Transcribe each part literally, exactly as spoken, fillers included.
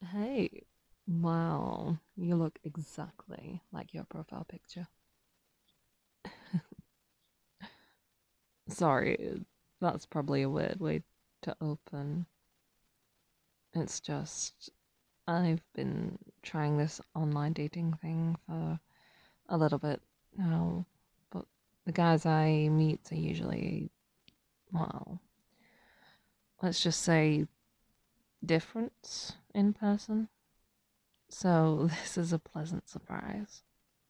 Hey, wow, you look exactly like your profile picture. Sorry, that's probably a weird way to open. It's just, I've been trying this online dating thing for a little bit now, but the guys I meet are usually, well, let's just say different in person. So this is a pleasant surprise.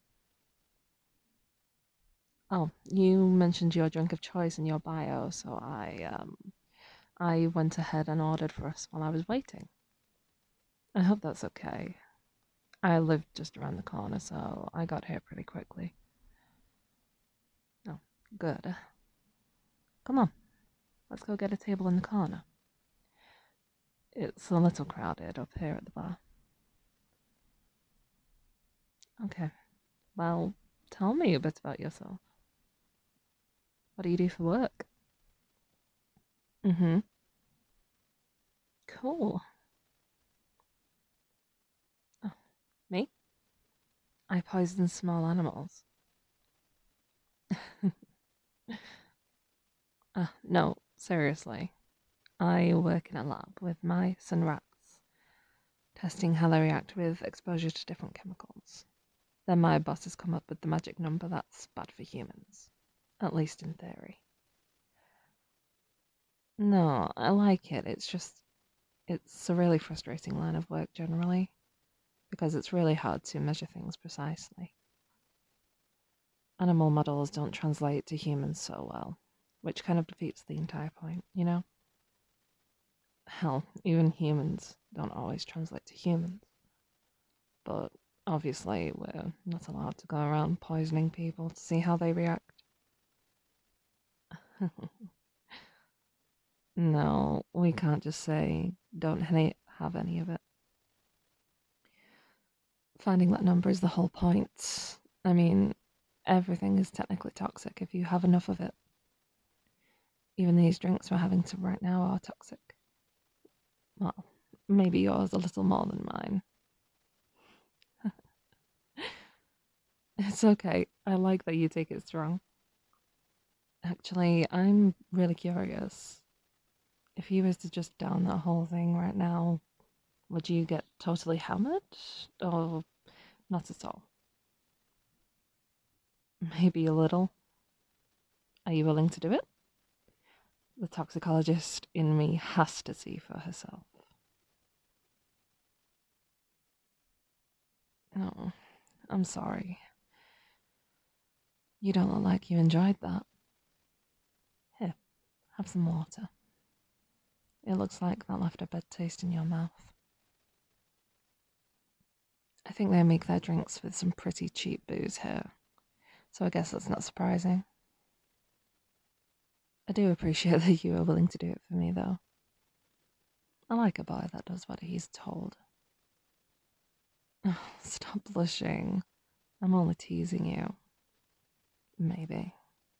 Oh, you mentioned your drink of choice in your bio, so I um I went ahead and ordered for us while I was waiting. I hope that's okay. I live just around the corner, so I got here pretty quickly. Oh, good. Come on, let's go get a table in the corner. It's a little crowded up here at the bar. Okay, well, tell me a bit about yourself. What do you do for work? Mm-hmm. Cool. Oh, me? I poison small animals. uh, no, seriously. I work in a lab with mice and rats, testing how they react with exposure to different chemicals. Then my bosses come up with the magic number that's bad for humans, at least in theory. No, I like it. It's just, it's a really frustrating line of work generally, because it's really hard to measure things precisely. Animal models don't translate to humans so well, which kind of defeats the entire point, you know? Hell, even humans don't always translate to humans. But obviously, we're not allowed to go around poisoning people to see how they react. No, we can't just say, don't have any of it. Finding that number is the whole point. I mean, everything is technically toxic if you have enough of it. Even these drinks we're having to right now are toxic. Well, maybe yours a little more than mine. It's okay. I like that you take it strong. Actually, I'm really curious. If you was to just down that whole thing right now, would you get totally hammered? Or not at all? Maybe a little. Are you willing to do it? The toxicologist in me has to see for herself. Oh, I'm sorry. You don't look like you enjoyed that. Here, have some water. It looks like that left a bad taste in your mouth. I think they make their drinks with some pretty cheap booze here, so I guess that's not surprising. I do appreciate that you are willing to do it for me, though. I like a boy that does what he's told. Oh, stop blushing. I'm only teasing you. Maybe.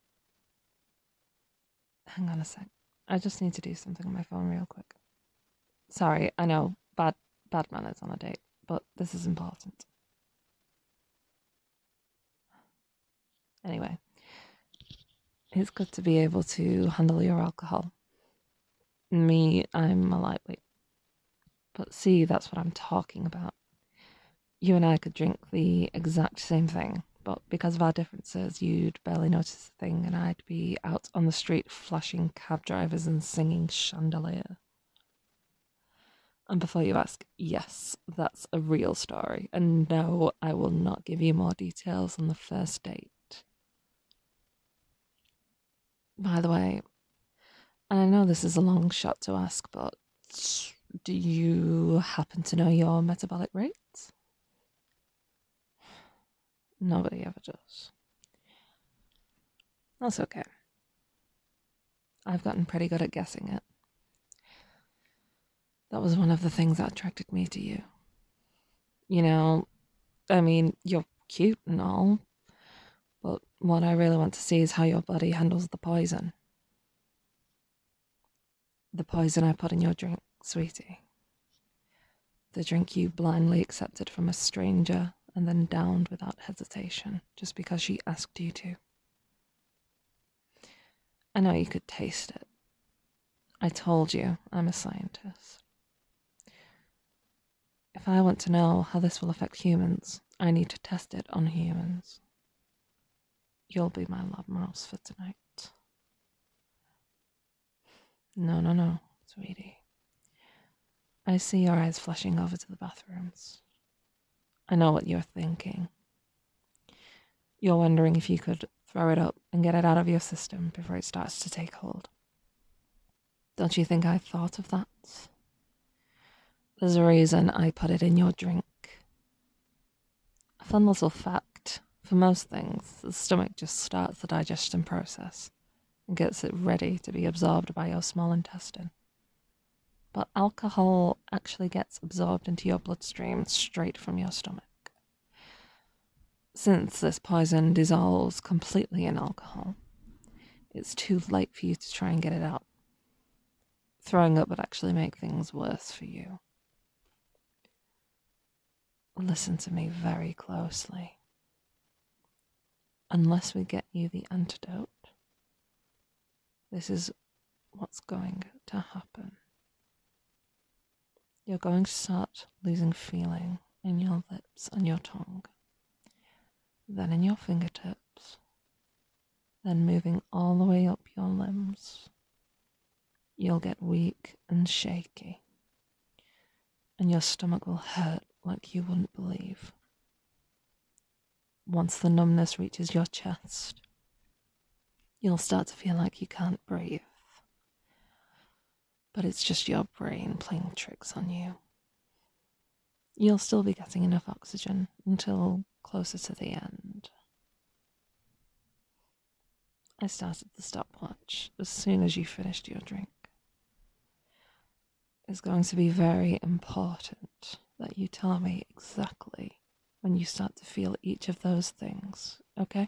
Hang on a sec. I just need to do something on my phone real quick. Sorry, I know, bad bad manners on a date, but this is important. Anyway, it's good to be able to handle your alcohol. Me, I'm a lightweight. But see, that's what I'm talking about. You and I could drink the exact same thing, but because of our differences, you'd barely notice a thing, and I'd be out on the street flashing cab drivers and singing Chandelier. And before you ask, yes, that's a real story. And no, I will not give you more details on the first date. By the way, and I know this is a long shot to ask, but do you happen to know your metabolic rate? Nobody ever does. That's okay. I've gotten pretty good at guessing it. That was one of the things that attracted me to you. You know, I mean, you're cute and all, but what I really want to see is how your body handles the poison. The poison I put in your drink, sweetie. The drink you blindly accepted from a stranger and then downed without hesitation just because she asked you to. I know you could taste it. I told you I'm a scientist. If I want to know how this will affect humans, I need to test it on humans. You'll be my lab mouse for tonight. No, no, no, sweetie. I see your eyes flashing over to the bathrooms. I know what you're thinking. You're wondering if you could throw it up and get it out of your system before it starts to take hold. Don't you think I thought of that? There's a reason I put it in your drink. A fun little fact. For most things, the stomach just starts the digestion process and gets it ready to be absorbed by your small intestine. But alcohol actually gets absorbed into your bloodstream straight from your stomach. Since this poison dissolves completely in alcohol, it's too late for you to try and get it out. Throwing up would actually make things worse for you. Listen to me very closely. Unless we get you the antidote, this is what's going to happen. You're going to start losing feeling in your lips and your tongue, then in your fingertips, then moving all the way up your limbs. You'll get weak and shaky, and your stomach will hurt like you wouldn't believe. Once the numbness reaches your chest, you'll start to feel like you can't breathe. But it's just your brain playing tricks on you. You'll still be getting enough oxygen until closer to the end. I started the stopwatch as soon as you finished your drink. It's going to be very important that you tell me exactly when you start to feel each of those things, okay?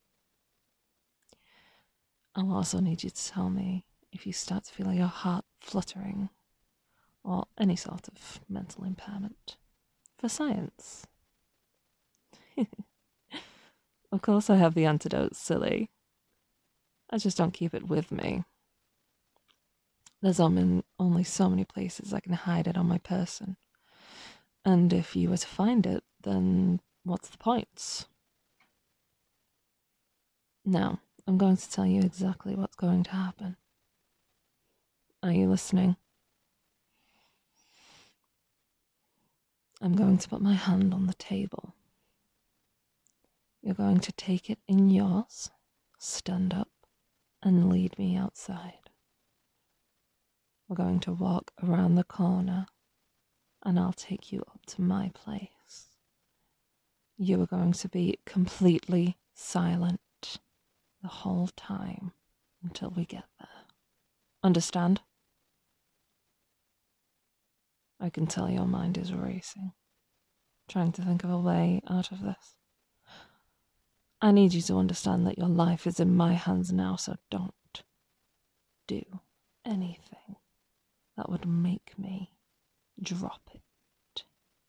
I'll also need you to tell me if you start to feel your heart fluttering or any sort of mental impairment. For science. Of course I have the antidote, silly. I just don't keep it with me. There's only so many places I can hide it on my person. And if you were to find it, then what's the point? Now, I'm going to tell you exactly what's going to happen. Are you listening? I'm going to put my hand on the table. You're going to take it in yours, stand up, and lead me outside. We're going to walk around the corner, and I'll take you up to my place. You are going to be completely silent the whole time until we get there. Understand? I can tell your mind is racing, trying to think of a way out of this. I need you to understand that your life is in my hands now, so don't do anything that would make me drop it.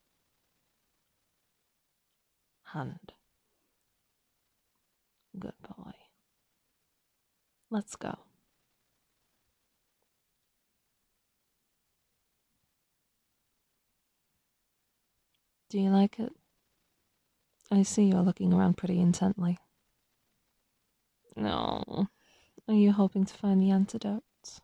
Hand. Good boy. Let's go. Do you like it? I see you're looking around pretty intently. No. Are you hoping to find the antidote?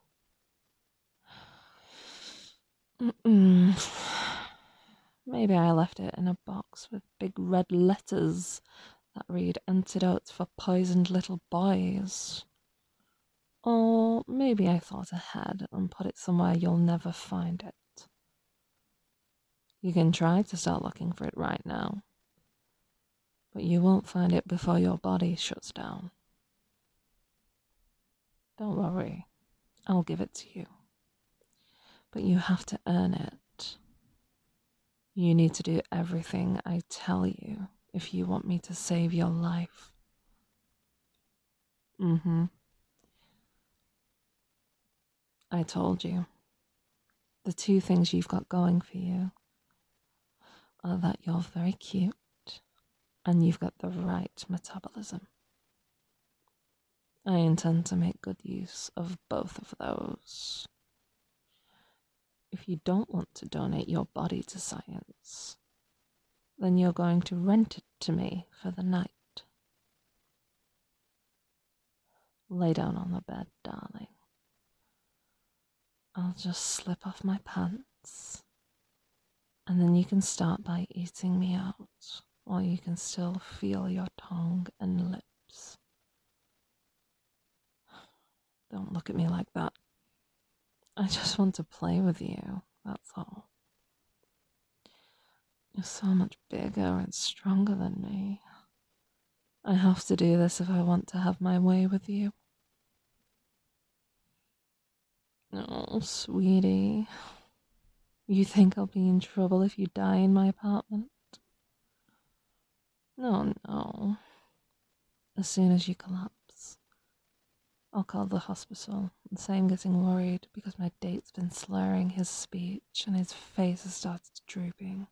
Mm-mm. Maybe I left it in a box with big red letters that read antidotes for poisoned little boys. Or maybe I thought ahead and put it somewhere you'll never find it. You can try to start looking for it right now, but you won't find it before your body shuts down. Don't worry, I'll give it to you. But you have to earn it. You need to do everything I tell you if you want me to save your life. Mm-hmm. I told you. The two things you've got going for you are that you're very cute and you've got the right metabolism. I intend to make good use of both of those. If you don't want to donate your body to science, then you're going to rent it to me for the night. Lay down on the bed, darling. I'll just slip off my pants, and then you can start by eating me out while you can still feel your tongue and lips. Don't look at me like that. I just want to play with you, that's all. You're so much bigger and stronger than me. I have to do this if I want to have my way with you. Oh, sweetie. You think I'll be in trouble if you die in my apartment? No, no. As soon as you collapse, I'll call the hospital and say I'm getting worried because my date's been slurring his speech and his face has started drooping.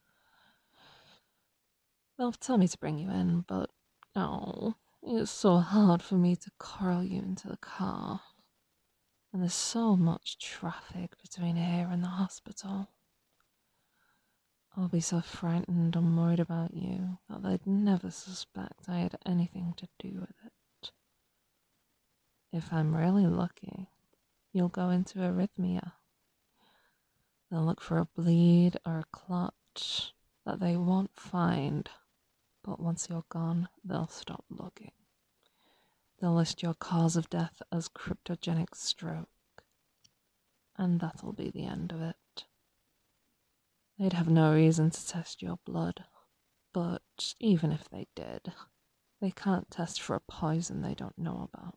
They'll tell me to bring you in, but oh, it's so hard for me to curl you into the car. And there's so much traffic between here and the hospital. I'll be so frightened and worried about you that they'd never suspect I had anything to do with it. If I'm really lucky, you'll go into arrhythmia. They'll look for a bleed or a clot that they won't find, but once you're gone, they'll stop looking. They'll list your cause of death as cryptogenic stroke, and that'll be the end of it. They'd have no reason to test your blood, but even if they did, they can't test for a poison they don't know about.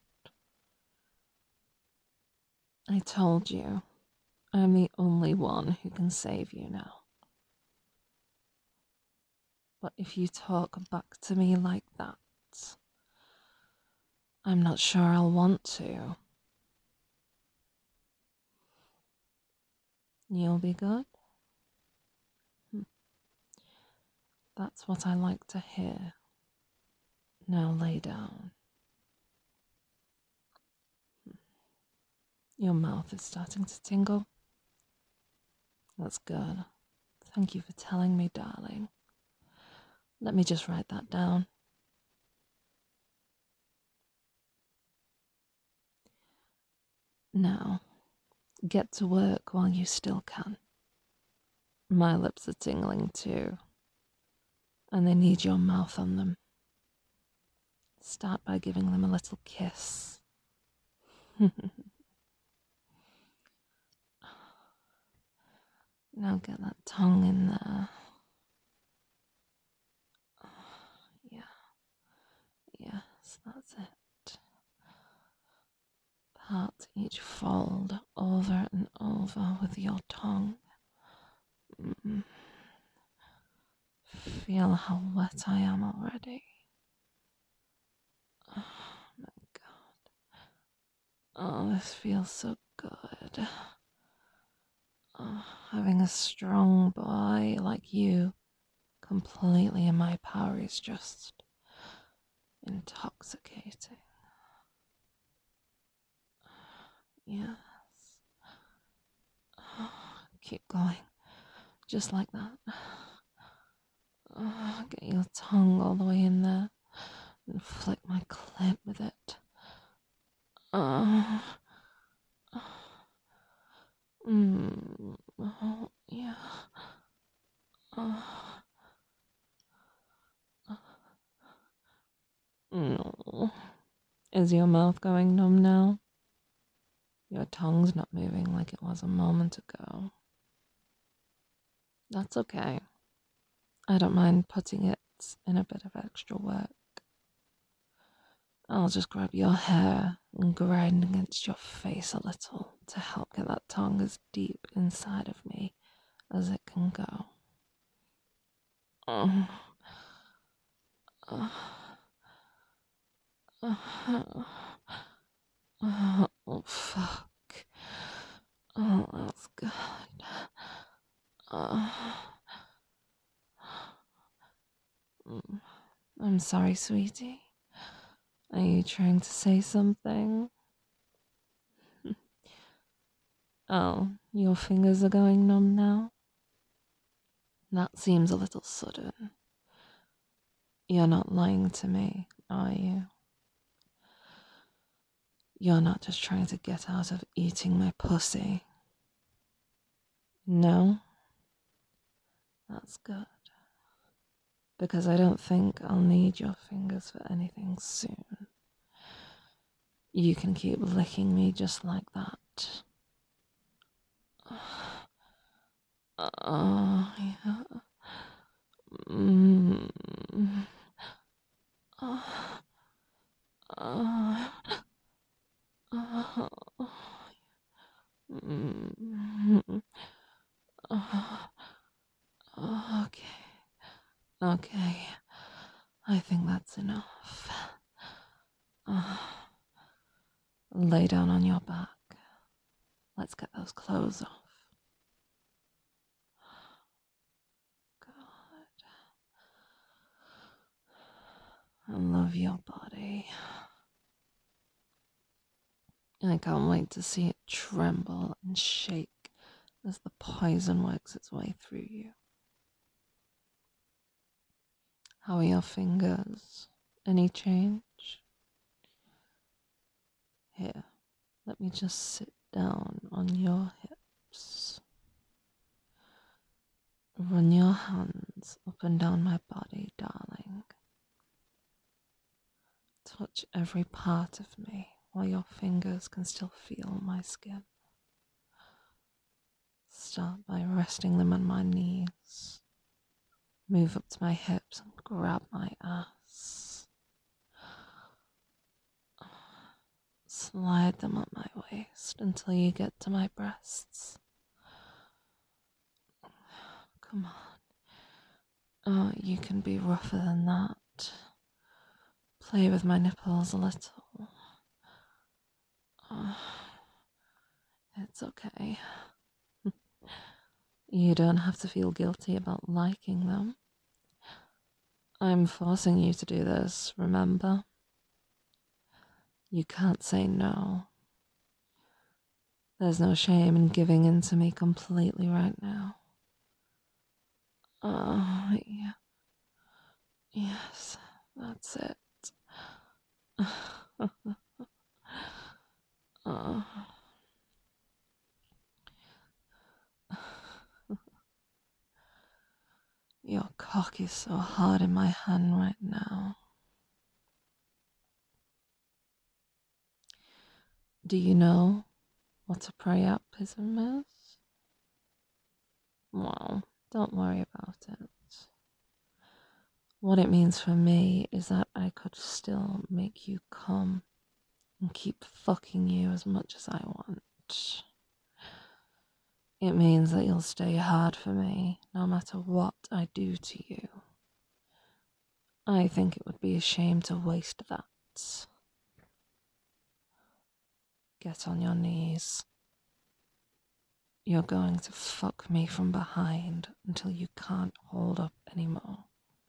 I told you, I'm the only one who can save you now. But if you talk back to me like that, I'm not sure I'll want to. You'll be good? Hm. That's what I like to hear. Now lay down. Hm. Your mouth is starting to tingle. That's good. Thank you for telling me, darling. Let me just write that down. Now, get to work while you still can. My lips are tingling too, and they need your mouth on them. Start by giving them a little kiss. Now get that tongue in there. Yeah. Yes, that's it. Pat each fold over and over with your tongue. Mm. Feel how wet I am already. Oh my god. Oh, this feels so good. Oh, having a strong boy like you completely in my power is just intoxicating. Yes. Oh, keep going. Just like that. Oh, get your tongue all the way in there and flick my clit with it. Oh. Mm. Oh, yeah. Oh. No. Is your mouth going numb now? Your tongue's not moving like it was a moment ago. That's okay. I don't mind putting it in a bit of extra work. I'll just grab your hair and grind against your face a little to help get that tongue as deep inside of me as it can go. Oh. Oh. Oh. Oh, fuck. Oh, that's good. Oh. I'm sorry, sweetie. Are you trying to say something? Oh, your fingers are going numb now? That seems a little sudden. You're not lying to me, are you? You're not just trying to get out of eating my pussy. No? That's good. Because I don't think I'll need your fingers for anything soon. You can keep licking me just like that. Oh, yeah. Mm. Oh. Oh. Oh. Mm. Oh. Okay. Okay. I think that's enough. Oh. Lay down on your back. Let's get those clothes off. God. I love your body. I can't wait to see it tremble and shake as the poison works its way through you. How are your fingers? Any change? Here, let me just sit down on your hips. Run your hands up and down my body, darling. Touch every part of me while your fingers can still feel my skin. Start by resting them on my knees. Move up to my hips and grab my ass. Slide them up my waist until you get to my breasts. Come on. Oh, you can be rougher than that. Play with my nipples a little. Oh, it's okay. You don't have to feel guilty about liking them. I'm forcing you to do this, remember? You can't say no. There's no shame in giving in to me completely right now. Oh, yeah. Yes, that's it. Oh. Your cock is so hard in my hand right now. Do you know what a priapism is? Well, don't worry about it. What it means for me is that I could still make you come and keep fucking you as much as I want. It means that you'll stay hard for me no matter what I do to you. I think it would be a shame to waste that. Get on your knees. You're going to fuck me from behind until you can't hold up anymore.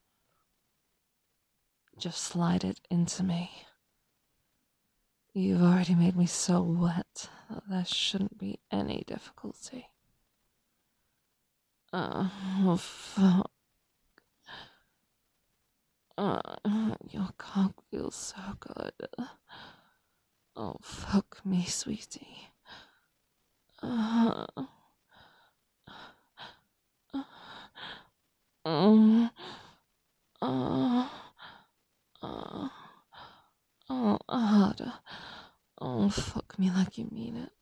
Just slide it into me. You've already made me so wet that there shouldn't be any difficulty. Uh, oh, fuck. Uh, your cock feels so good. Oh, fuck me, sweetie. Uh, uh, uh, uh, uh, oh, harder. Oh, fuck me like you mean it.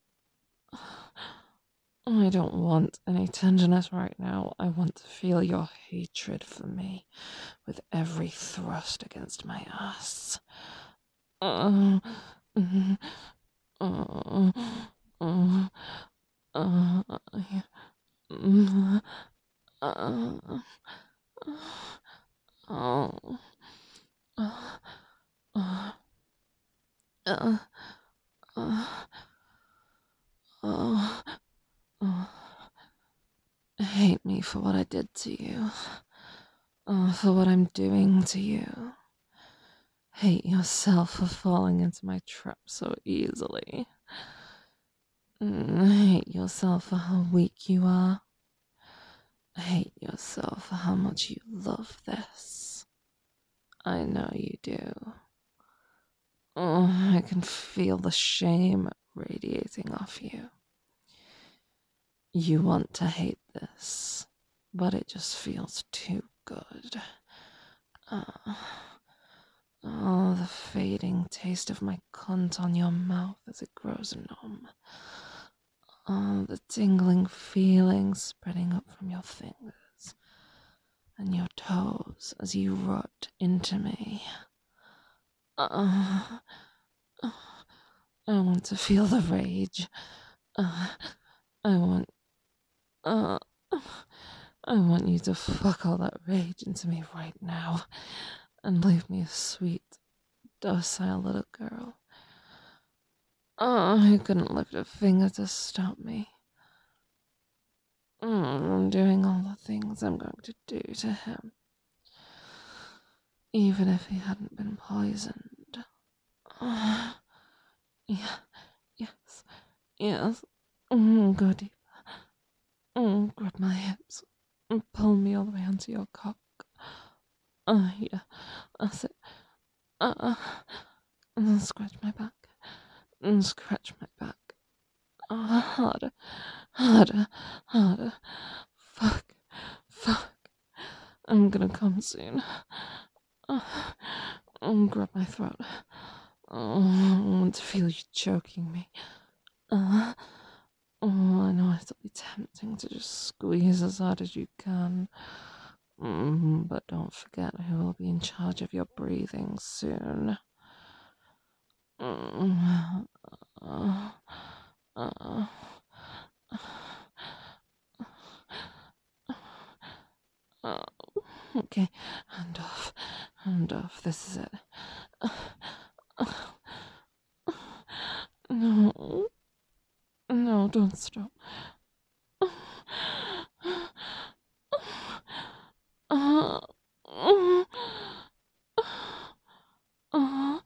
I don't want any tenderness right now. I want to feel your hatred for me with every thrust against my ass. Uh, uh, uh, uh, uh, uh, uh, oh, uh, uh, uh, uh, uh, uh, hate me for what I did to you. uh, for what I'm doing to you. Hate yourself for falling into my trap so easily. Mm, hate yourself for how weak you are. Hate yourself for how much you love this. I know you do. Oh, I can feel the shame radiating off you. You want to hate this, but it just feels too good. Uh, oh, the fading taste of my cunt on your mouth as it grows numb. Oh, the tingling feeling spreading up from your fingers and your toes as you rot into me. Uh, uh, I want to feel the rage. Uh, I want. Uh, I want you to fuck all that rage into me right now and leave me a sweet, docile little girl. Oh, you couldn't lift a finger to stop me. Mm, I'm doing all the things I'm going to do to him. Even if he hadn't been poisoned. Oh, yeah, yes, yes. Mm, go deeper. Mm, grab my hips and pull me all the way onto your cock. Oh, yeah, that's it. Uh, uh, and scratch my back. And scratch my back. Oh, harder, harder, harder. Fuck, fuck. I'm gonna come soon. Oh, oh, grab my throat. Oh, I want to feel you choking me. Uh, oh, I know it'll be tempting to just squeeze as hard as you can. Mm, but don't forget who will be in charge of your breathing soon. Mm, uh, uh, uh, okay, hand off, hand off. This is it. No, no, don't stop. Uh, uh, uh,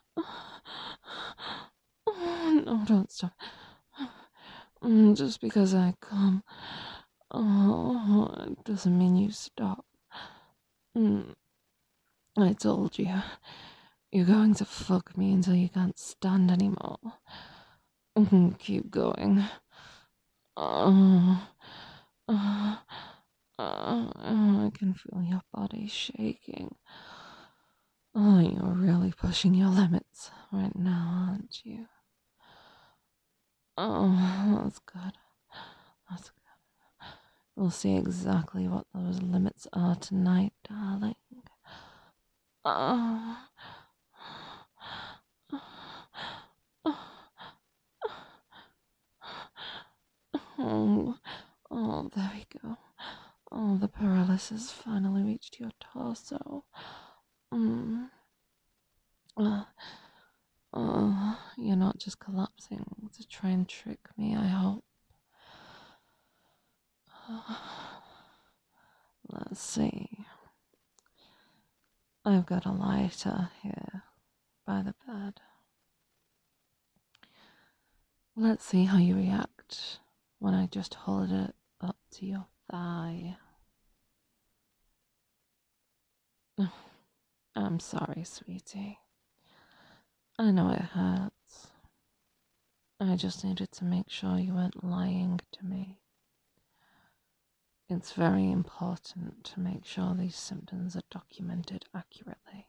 no, don't stop. Mm, Just because I come, oh, it doesn't mean you stop. Mm, I told you, you're going to fuck me until you can't stand anymore. Mm, Keep going. Oh, oh, oh, I can feel your body shaking. Oh, you're really pushing your limits right now, aren't you? Oh, that's good. That's good. We'll see exactly what those limits are tonight, darling. Oh, oh, oh, there we go. Oh, the paralysis finally reached your torso. Mm. Uh, oh, you're not just collapsing to try and trick me, I hope. Let's see. I've got a lighter here by the bed. Let's see how you react when I just hold it up to your thigh. I'm sorry, sweetie. I know it hurts. I just needed to make sure you weren't lying to me. It's very important to make sure these symptoms are documented accurately.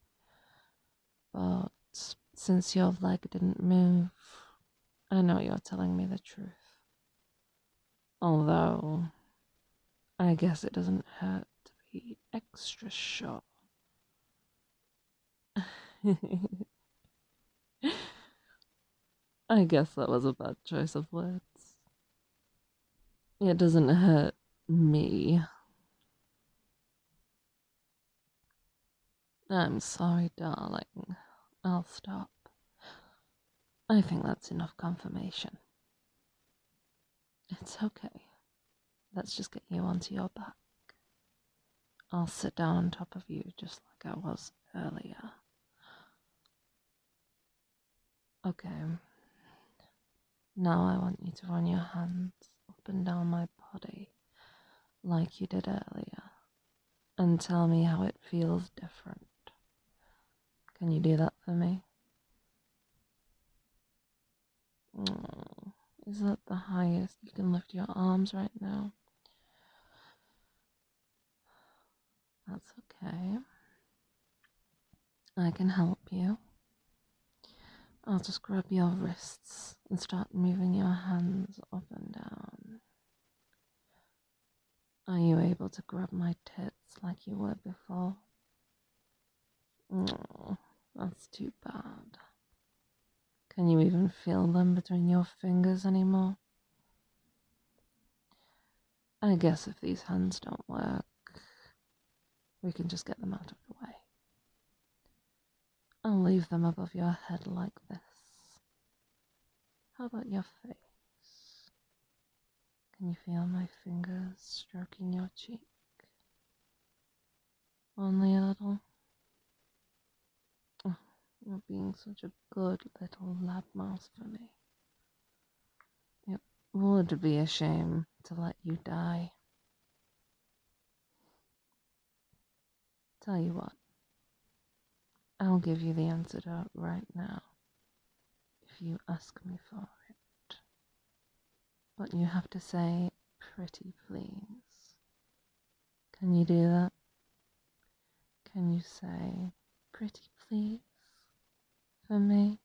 But since your leg didn't move, I know you're telling me the truth. Although, I guess it doesn't hurt to be extra sure. I guess that was a bad choice of words. It doesn't hurt me. I'm sorry, darling. I'll stop. I think that's enough confirmation. It's okay. Let's just get you onto your back. I'll sit down on top of you just like I was earlier. Okay. Now I want you to run your hands up and down my body like you did earlier and tell me how it feels different. Can you do that for me? Oh, is that the highest you can lift your arms right now? That's okay. I can help you. I'll just grab your wrists and start moving your hands up and down. Are you able to grab my tits like you were before? Oh, that's too bad. Can you even feel them between your fingers anymore? I guess if these hands don't work, we can just get them out of the way. I'll leave them above your head like this. How about your face? Can you feel my fingers stroking your cheek? Only a little? Oh, you're being such a good little lab mouse for me. It would be a shame to let you die. Tell you what, I'll give you the antidote right now, if you ask me for it. But you have to say, pretty please. Can you do that? Can you say, pretty please, for me?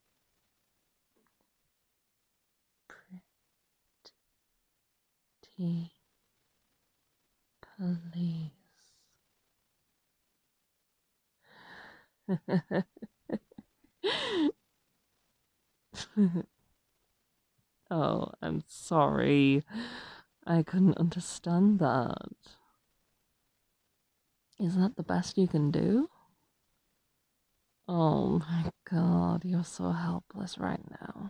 Pretty please. Oh, I'm sorry. I couldn't understand that. Is that the best you can do? Oh my god, you're so helpless right now.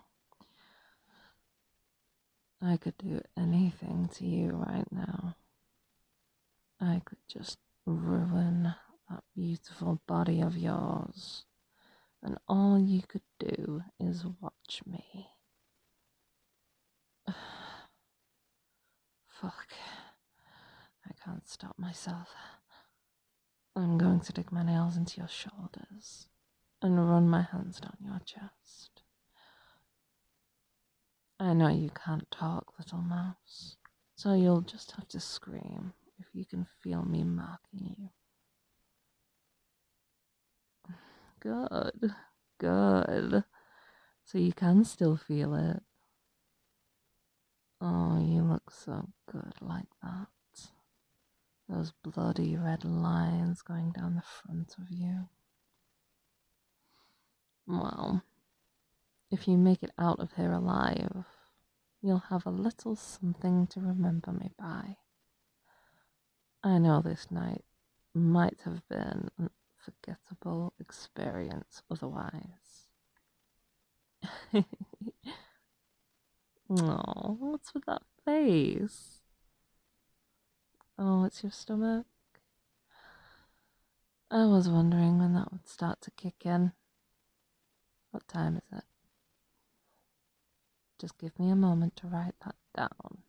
I could do anything to you right now. I could just ruin that beautiful body of yours. And all you could do is watch me. Fuck. I can't stop myself. I'm going to dig my nails into your shoulders and run my hands down your chest. I know you can't talk, little mouse, so you'll just have to scream if you can feel me marking you. Good, good. So you can still feel it. Oh, you look so good like that. Those bloody red lines going down the front of you. Well, if you make it out of here alive, you'll have a little something to remember me by. I know this night might have been an unforgettable experience otherwise. Oh, what's with that face? Oh, it's your stomach? I was wondering when that would start to kick in. What time is it? Just give me a moment to write that down.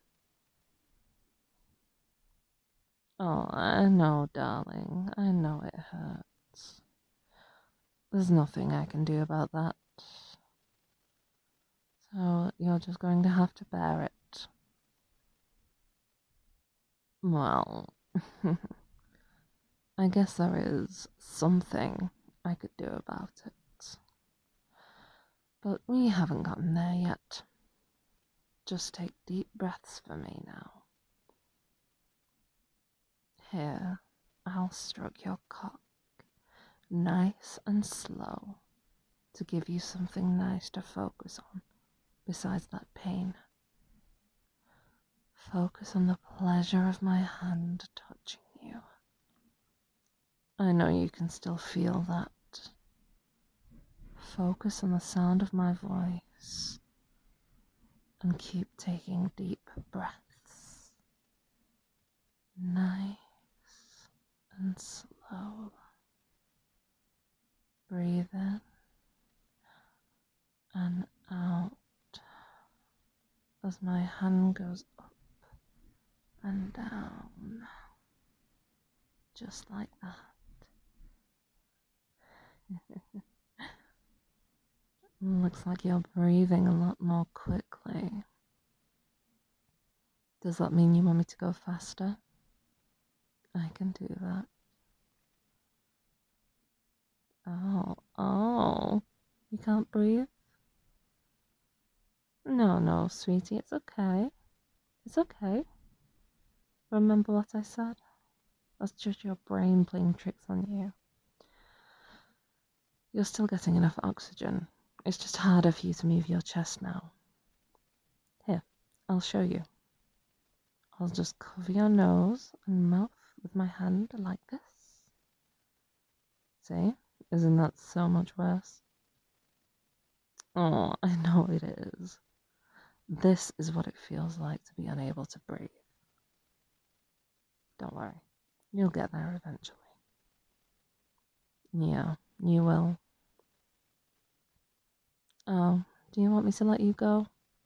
Oh, I know, darling. I know it hurts. There's nothing I can do about that. So you're just going to have to bear it. Well, I guess there is something I could do about it. But we haven't gotten there yet. Just take deep breaths for me now. Here, I'll stroke your cock, nice and slow, to give you something nice to focus on besides that pain. Focus on the pleasure of my hand touching you. I know you can still feel that. Focus on the sound of my voice and keep taking deep breaths. Nice and slow. Breathe in and out as my hand goes up and down, just like that. Looks like you're breathing a lot more quickly. Does that mean you want me to go faster? I can do that. Oh, oh, you can't breathe? No, no, sweetie, it's okay. It's okay. Remember what I said? That's just your brain playing tricks on you. You're still getting enough oxygen. It's just harder for you to move your chest now. Here, I'll show you. I'll just cover your nose and mouth with my hand like this. See? Isn't that so much worse? Oh, I know it is. This is what it feels like to be unable to breathe. Don't worry. You'll get there eventually. Yeah, you will. Oh, do you want me to let you go?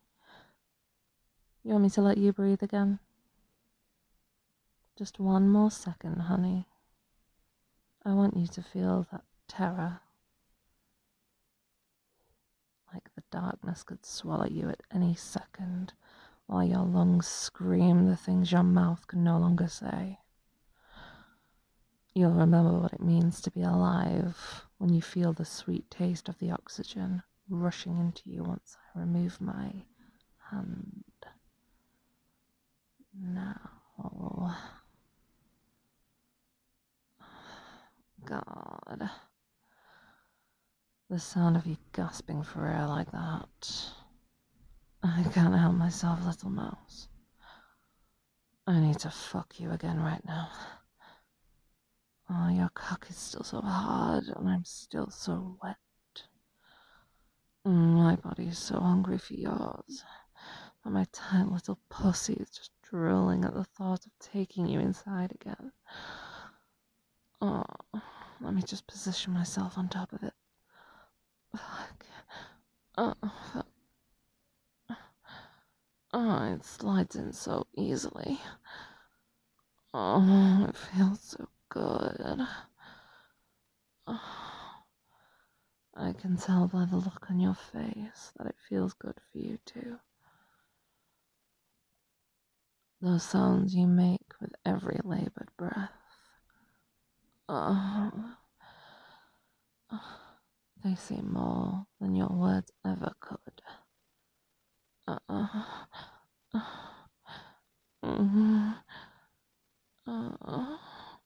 You want me to let you breathe again? Just one more second, honey. I want you to feel that terror. Like the darkness could swallow you at any second, while your lungs scream the things your mouth can no longer say. You'll remember what it means to be alive when you feel the sweet taste of the oxygen rushing into you once I remove my hand. Now, God, the sound of you gasping for air like that. I can't help myself, little mouse. I need to fuck you again right now. Oh, your cock is still so hard, and I'm still so wet. My body is so hungry for yours, and my tight little pussy is just drooling at the thought of taking you inside again. Oh, let me just position myself on top of it. Fuck. Oh, fuck. Oh, it slides in so easily. Oh, it feels so good. Oh, I can tell by the look on your face that it feels good for you too. Those sounds you make with every labored breath. Oh, they say more than your words ever could. Uh, uh, uh, uh,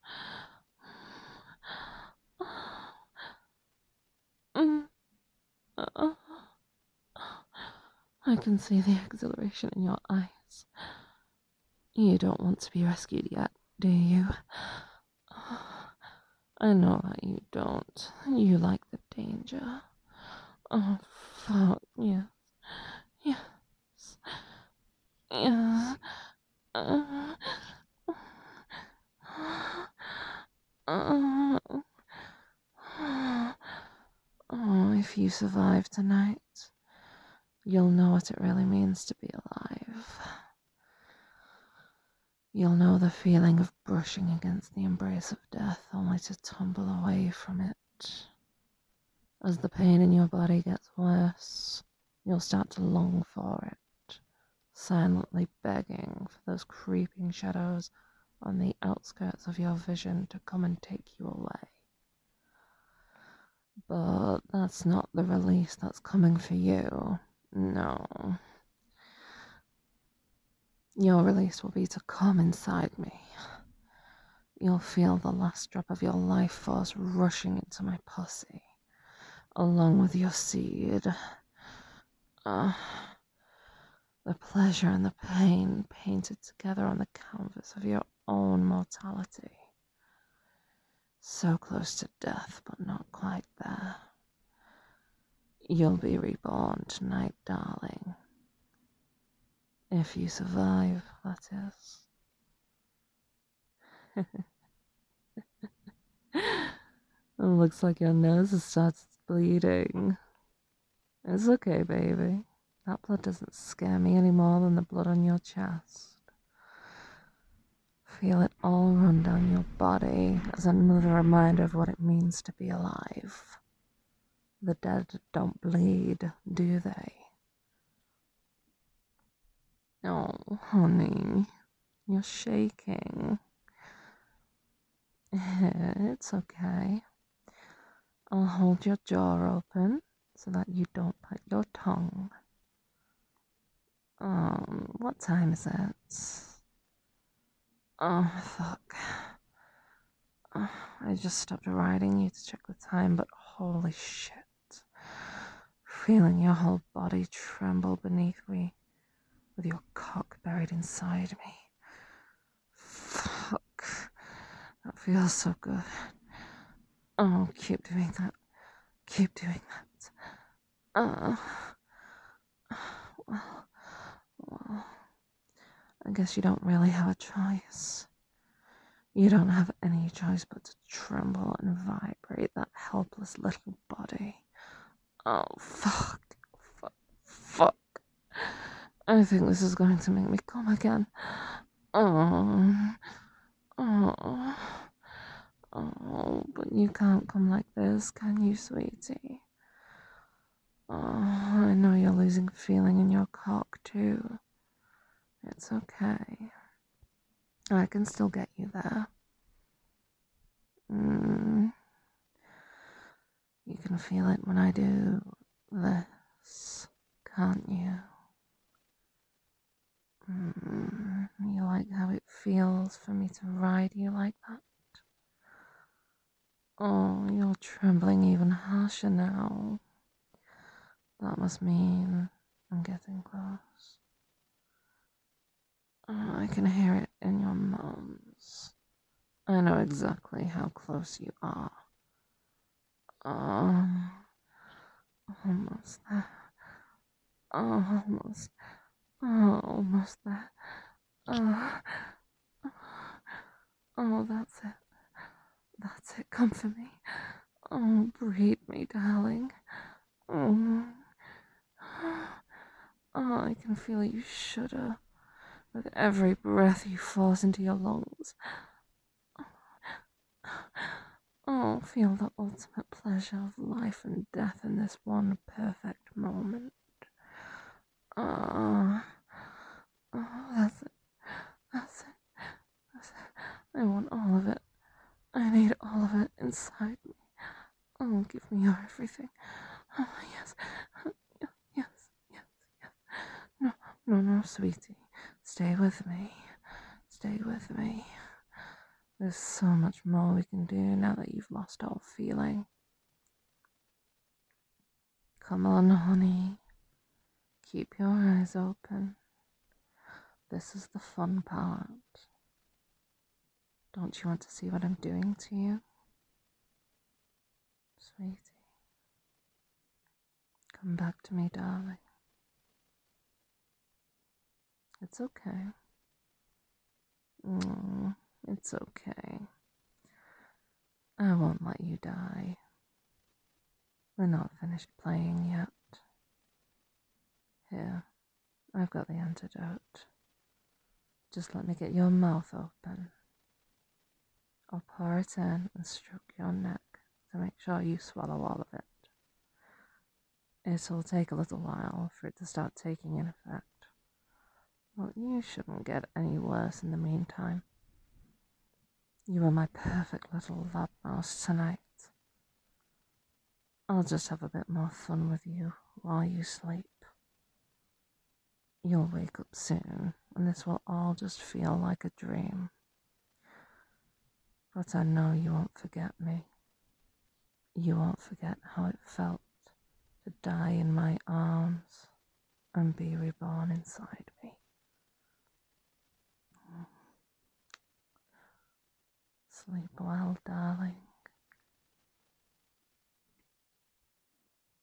uh, I can see the exhilaration in your eyes. You don't want to be rescued yet, do you? I know that you don't. You like the danger. Oh, fuck, yes. Yes. Yes. Uh, uh, oh, if you survive tonight, you'll know what it really means to be alive. You'll know the feeling of brushing against the embrace of death only to tumble away from it. As the pain in your body gets worse, you'll start to long for it, silently begging for those creeping shadows on the outskirts of your vision to come and take you away. But that's not the release that's coming for you. No. Your release will be to come inside me. You'll feel the last drop of your life force rushing into my pussy, along with your seed. Uh, the pleasure and the pain painted together on the canvas of your own mortality. So close to death, but not quite there. You'll be reborn tonight, darling. If you survive, that is. It looks like your nose has started bleeding. It's okay, baby. That blood doesn't scare me any more than the blood on your chest. Feel it all run down your body as another reminder of what it means to be alive. The dead don't bleed, do they? Oh, honey, you're shaking. It's okay. I'll hold your jaw open so that you don't bite your tongue. Um, what time is it? Oh, fuck. Uh, I just stopped writing you to check the time, but holy shit. Feeling your whole body tremble beneath me with your cock buried inside me. Fuck. That feels so good. Oh, keep doing that. Keep doing that. Uh, well, well, I guess you don't really have a choice. You don't have any choice but to tremble and vibrate that helpless little body. Oh, fuck. Fuck. Fuck. I think this is going to make me come again. Oh. Oh. Oh, but you can't come like this, can you, sweetie? Oh, I know you're losing feeling in your cock, too. It's okay. I can still get you there. Mm. You can feel it when I do this, can't you? Mm. You like how it feels for me to ride you like that? Oh, you're trembling even harsher now. That must mean I'm getting close. Oh, I can hear it in your moans. I know exactly how close you are. Oh, almost there. Oh, almost. Oh, almost there. Oh, oh, that's it. That's it. Come for me. Oh, breathe me, darling. Oh, oh, I can feel you shudder with every breath you force into your lungs. Oh, feel the ultimate pleasure of life and death in this one perfect moment. Ah, oh, oh, that's it. That's it. That's it. I want all of it. I need all of it inside me. Oh, give me your everything. Oh, yes. Yes, yes, yes, yes. No, no, no, sweetie. Stay with me. Stay with me. There's so much more we can do now that you've lost all feeling. Come on, honey. Keep your eyes open. This is the fun part. Don't you want to see what I'm doing to you? Sweetie. Come back to me, darling. It's okay. Mm, it's okay. I won't let you die. We're not finished playing yet. Here, I've got the antidote. Just let me get your mouth open. I'll pour it in and stroke your neck to make sure you swallow all of it. It'll take a little while for it to start taking in effect. Well, you shouldn't get any worse in the meantime. You are my perfect little lab mouse tonight. I'll just have a bit more fun with you while you sleep. You'll wake up soon, and this will all just feel like a dream. But I know you won't forget me. You won't forget how it felt to die in my arms and be reborn inside me. Sleep well, darling.